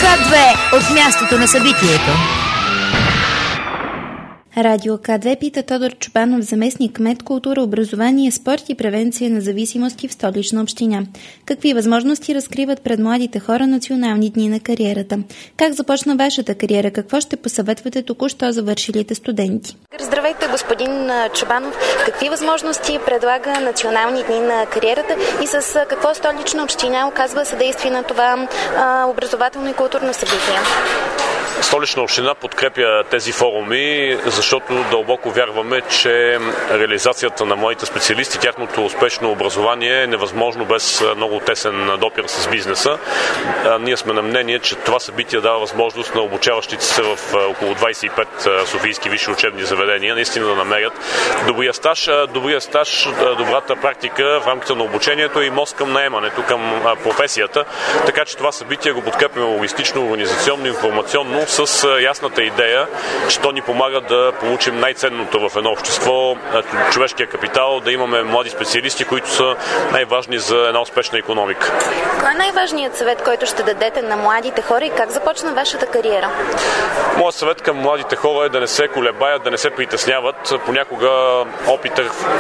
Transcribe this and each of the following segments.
К2 от мястото на събитието. Радио К2 пита Тодор Чубанов, заместник кмет, култура, образование, спорт и превенция на зависимости в Столична община. Какви възможности разкриват пред младите хора национални дни на кариерата? Как започна вашата кариера? Какво ще посъветвате току-що завършилите студенти? Здравейте, господин Чубанов. Какви възможности предлага национални дни на кариерата и с какво Столична община оказва съдействие на това образователно и културно събитие? Столична община подкрепя тези форуми, защото дълбоко вярваме, че реализацията на младите специалисти, тяхното успешно образование е невъзможно без много тесен допир с бизнеса. Ние сме на мнение, че това събитие дава възможност на обучаващите се в около 25 софийски висши учебни заведения наистина да намерят добрия стаж, добрата практика в рамките на обучението и мост към наемането, към професията. Така че това събитие го подкрепяме логистично, организационно, информационно, с ясната идея, че то ни помага да получим най-ценното в едно общество, човешкия капитал, да имаме млади специалисти, които са най-важни за една успешна икономика. Кой е най-важният съвет, който ще дадете на младите хора и как започна вашата кариера? Моят съвет към младите хора е да не се колебаят, да не се притесняват. Понякога опита,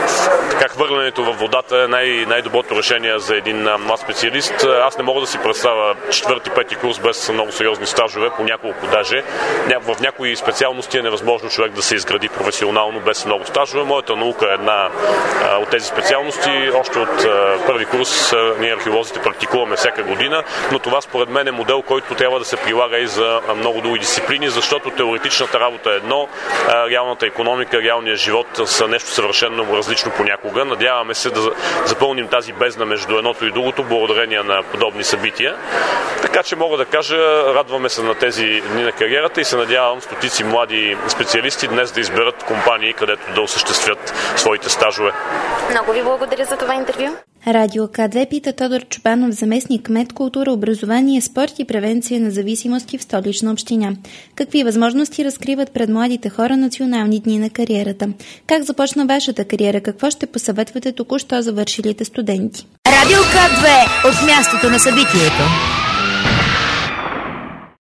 хвърлянето във водата е най-доброто решение за един млад специалист. Аз не мога да си представя 4-5 курс без много сериозни стажове, по няколко даже. В някои специалности е невъзможно човек да се изгради професионално без много стажове. Моята наука е една от тези специалности. Още от първи курс ние археолозите практикуваме всяка година, но това според мен е модел, който трябва да се прилага и за много други дисциплини, защото теоретичната работа е едно, реалната икономика, реалният живот са нещо съвършено различно понякога. Надяваме се да запълним тази бездна между едното и другото, благодарение на подобни събития. Така че мога да кажа, радваме се на тези дни на кариерата и се надявам стотици млади специалисти днес да изберат компании, където да осъществят своите стажове. Много ви благодаря за това интервю. Радио К2 пита Тодор Чубанов, заместник кмет, култура, образование, спорт и превенция на зависимости в Столична община. Какви възможности разкриват пред младите хора национални дни на кариерата? Как започна вашата кариера? Какво ще посъветвате току-що завършилите студенти? Радио К2 от мястото на събитието.